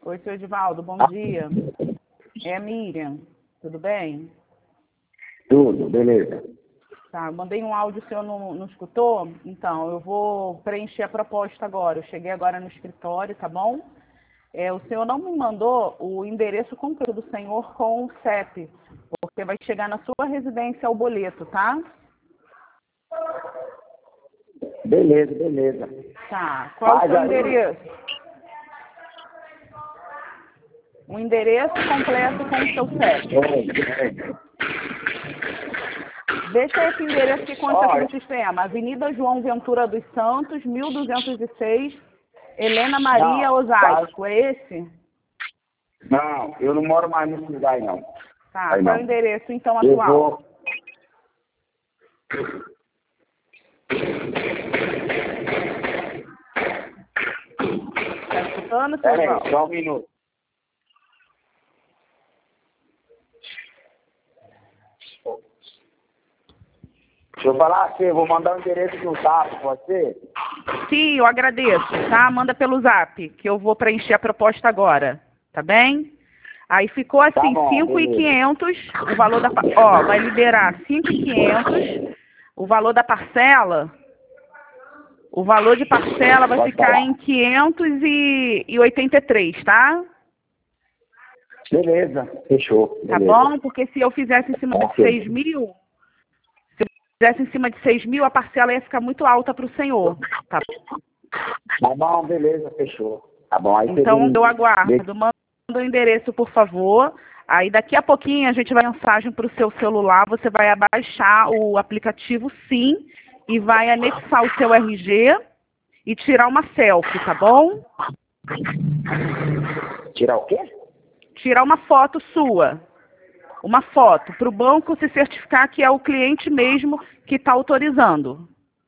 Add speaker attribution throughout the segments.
Speaker 1: Oi, seu Edivaldo, bom dia. É a Miriam, tudo bem?
Speaker 2: Tudo, beleza.
Speaker 1: Tá, eu mandei um áudio, o senhor não escutou? Então, eu vou preencher a proposta agora. Eu cheguei agora no escritório, tá bom? O senhor não me mandou o endereço completo do senhor com o CEP, porque vai chegar na sua residência o boleto, tá?
Speaker 2: Beleza, beleza.
Speaker 1: Tá, qual é o seu
Speaker 2: aí-
Speaker 1: endereço? O endereço completo com o seu CEP. Deixa esse endereço que consta aqui no sistema. Avenida João Ventura dos Santos, 1206, Helena Maria,
Speaker 2: Não,
Speaker 1: Osasco. É esse?
Speaker 2: Não, eu não moro mais nesse lugar, não.
Speaker 1: Tá,
Speaker 2: Aí
Speaker 1: qual é
Speaker 2: não.
Speaker 1: o endereço, então,
Speaker 2: Eu
Speaker 1: atual?
Speaker 2: vou...
Speaker 1: Tá escutando, seu
Speaker 2: Pera aí,
Speaker 1: Edivaldo?
Speaker 2: só um minuto. Deixa eu falar assim, eu vou mandar o endereço no zap, pode ser?
Speaker 1: Sim, eu agradeço, tá? Manda pelo zap, que eu vou preencher a proposta agora, tá bem? Aí ficou
Speaker 2: Tá
Speaker 1: assim,
Speaker 2: bom,
Speaker 1: 5.500, o valor da... Ó, vai liberar 5.500, o valor da parcela, o valor de parcela vai
Speaker 2: Pode
Speaker 1: ficar
Speaker 2: falar.
Speaker 1: em 583, tá?
Speaker 2: Beleza, fechou.
Speaker 1: Tá
Speaker 2: Beleza.
Speaker 1: bom? Porque se eu fizesse em cima de
Speaker 2: Ok.
Speaker 1: 6 mil, se eu fizesse em cima de 6 mil, a parcela ia ficar muito alta para o senhor, tá?
Speaker 2: Tá bom, beleza, fechou. Tá bom, aí
Speaker 1: Então,
Speaker 2: você
Speaker 1: eu
Speaker 2: me...
Speaker 1: aguardo. Manda o endereço, por favor. Aí, daqui a pouquinho, a gente vai mensagem para o seu celular. Você vai abaixar o aplicativo, sim, e vai anexar o seu RG e tirar uma selfie, tá bom?
Speaker 2: Tirar o quê?
Speaker 1: Tirar uma foto sua. Uma foto, para o banco se certificar que é o cliente mesmo que está autorizando.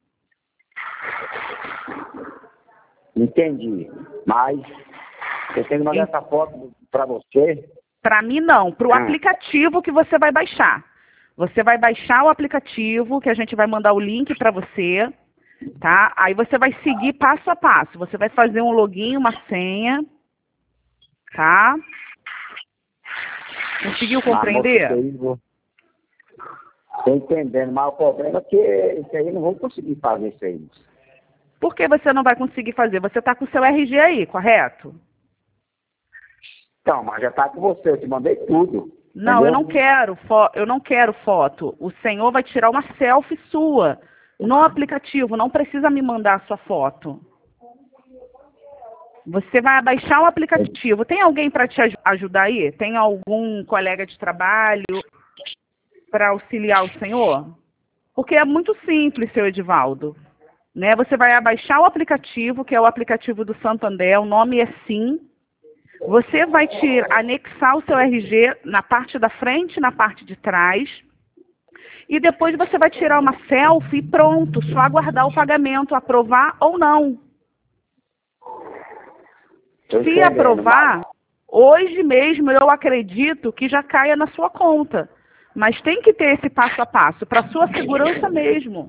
Speaker 2: Entendi. Mas eu tenho que mandar essa foto pra você.
Speaker 1: Para mim, não. Para o aplicativo que você vai baixar. Você vai baixar o aplicativo, que a gente vai mandar o link para você, tá? Aí você vai seguir passo a passo. Você vai fazer um login, uma senha, tá? Conseguiu compreender?
Speaker 2: Estou entendendo, mas o problema é que isso aí eu não vou conseguir fazer isso aí.
Speaker 1: Por que você não vai conseguir fazer? Você está com o seu RG aí, correto?
Speaker 2: Então, mas já tá com você, eu te mandei tudo.
Speaker 1: Não,
Speaker 2: Entendeu?
Speaker 1: eu não quero foto. O senhor vai tirar uma selfie sua no aplicativo, não precisa me mandar a sua foto. Você vai baixar o aplicativo. Tem alguém para te ajudar aí? Tem algum colega de trabalho para auxiliar o senhor? Porque é muito simples, seu Edivaldo. Né? Você vai abaixar o aplicativo, que é o aplicativo do Santander, o nome é SIM. Você vai anexar o seu RG na parte da frente e na parte de trás. E depois você vai tirar uma selfie e pronto, só aguardar o pagamento, aprovar ou não. Se aprovar, hoje mesmo eu acredito que já caia na sua conta. Mas tem que ter esse passo a passo, para sua segurança mesmo.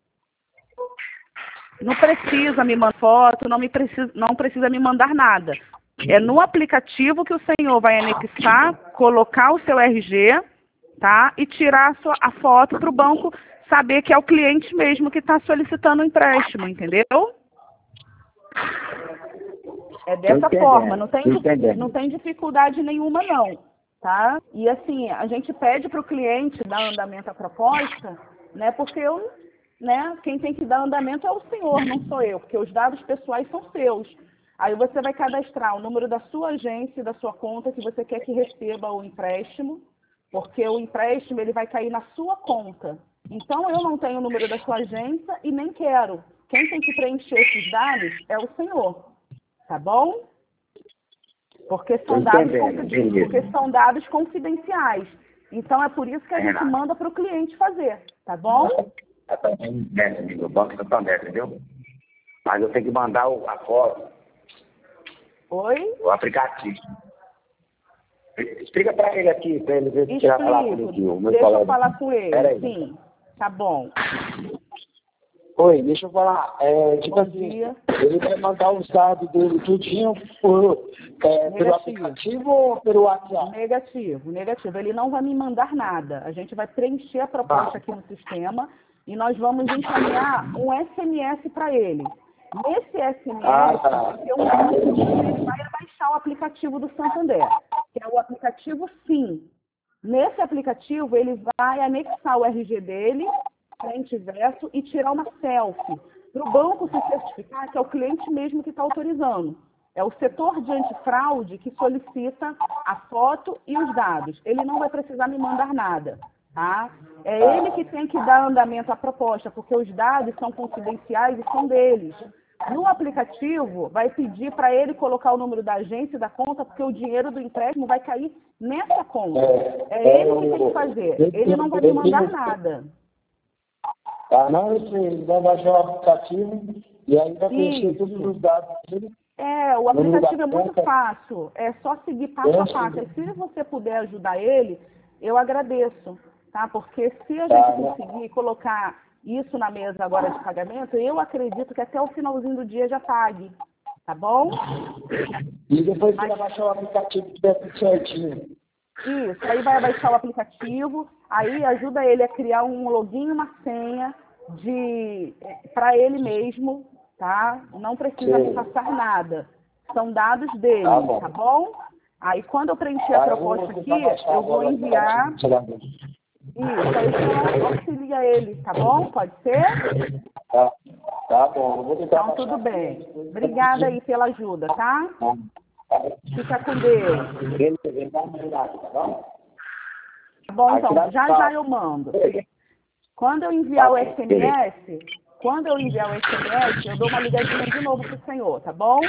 Speaker 1: Não precisa me mandar foto, não precisa me mandar nada. É no aplicativo que o senhor vai anexar, colocar o seu RG, tá? E tirar a foto para o banco saber que é o cliente mesmo que está solicitando o empréstimo, entendeu? É dessa forma, não tem dificuldade nenhuma não, tá? E assim, a gente pede para o cliente dar andamento à proposta, né? Porque quem tem que dar andamento é o senhor, não sou eu, porque os dados pessoais são seus. Aí você vai cadastrar o número da sua agência, da sua conta que você quer que receba o empréstimo, porque o empréstimo ele vai cair na sua conta. Então eu não tenho o número da sua agência e nem quero. Quem tem que preencher esses dados é o senhor. Tá bom? Porque são dados confidenciais. Então é por isso que a gente manda para o cliente fazer, tá bom?
Speaker 2: O Banco Santander, entendeu? Mas eu tenho que mandar a foto.
Speaker 1: Oi?
Speaker 2: O aplicativo. Explica para ele aqui, para ele ver se vai falar comigo.
Speaker 1: Deixa eu falar com ele, sim. Tá bom.
Speaker 3: Oi, deixa eu falar. Tipo
Speaker 1: Bom
Speaker 3: assim,
Speaker 1: dia.
Speaker 3: ele vai mandar os dados dele tudinho pelo aplicativo ou pelo WhatsApp?
Speaker 1: Negativo. Ele não vai me mandar nada. A gente vai preencher a proposta aqui no sistema e nós vamos encaminhar um SMS para ele. Nesse SMS, vai ter um link que ele vai baixar o aplicativo do Santander, que é o aplicativo Sim. Nesse aplicativo, ele vai anexar o RG dele, frente e verso, e tirar uma selfie. Para o banco se certificar que é o cliente mesmo que está autorizando. É o setor de antifraude que solicita a foto e os dados. Ele não vai precisar me mandar nada, tá? É ele que tem que dar andamento à proposta, porque os dados são confidenciais e são deles. No aplicativo, vai pedir para ele colocar o número da agência e da conta, porque o dinheiro do empréstimo vai cair nessa conta. É ele que tem que fazer. Ele não vai me mandar nada.
Speaker 3: Não, ele vai baixar o aplicativo e aí vai preencher todos os dados dele.
Speaker 1: O aplicativo é muito fácil. É só seguir passo a passo. E se você puder ajudar ele, eu agradeço, tá? Porque se a gente conseguir colocar isso na mesa agora de pagamento, eu acredito que até o finalzinho do dia já pague, tá bom?
Speaker 3: E depois você vai baixar o aplicativo que der tudo certinho.
Speaker 1: Isso, aí vai baixar o aplicativo, aí ajuda ele a criar um login e uma senha para ele mesmo, tá? Não precisa me passar nada. São dados dele, tá bom? Aí quando eu preencher a proposta aqui, eu vou enviar. Isso, aí você auxilia ele, tá bom? Pode ser?
Speaker 3: Tá bom, eu vou tentar.
Speaker 1: Então tudo bem. Obrigada aí pela ajuda, tá? Fica com Deus. Tá bom, então, já eu mando. Quando eu enviar o SMS, eu dou uma ligadinha de novo pro senhor, tá bom?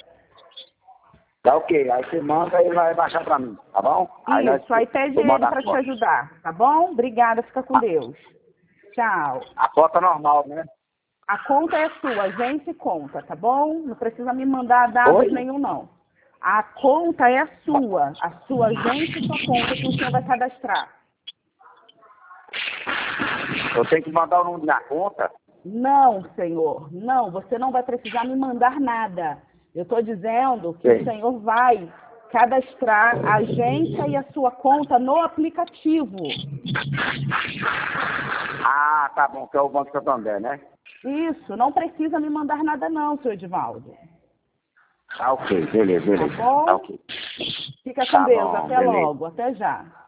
Speaker 2: Tá ok, aí você manda e ele vai baixar pra mim, tá bom?
Speaker 1: Isso, aí pede ele pra te ajudar, tá bom? Obrigada, fica com Deus. Tchau.
Speaker 2: A conta normal, né?
Speaker 1: A conta é sua, agência e conta, tá bom? Não precisa me mandar dados nenhum, não. A conta é a sua agência e sua conta que o senhor vai cadastrar.
Speaker 2: Eu tenho que mandar o número da conta?
Speaker 1: Não, senhor, não, você não vai precisar me mandar nada. Eu estou dizendo que o senhor vai cadastrar a agência e a sua conta no aplicativo.
Speaker 2: Ah, tá bom, que é o Banco Santander, né?
Speaker 1: Isso, não precisa me mandar nada não, senhor Edivaldo.
Speaker 2: Tá ok, beleza.
Speaker 1: Tá bom?
Speaker 2: Tá ok.
Speaker 1: Fica com Deus,
Speaker 2: bom,
Speaker 1: até
Speaker 2: beleza.
Speaker 1: logo, até já.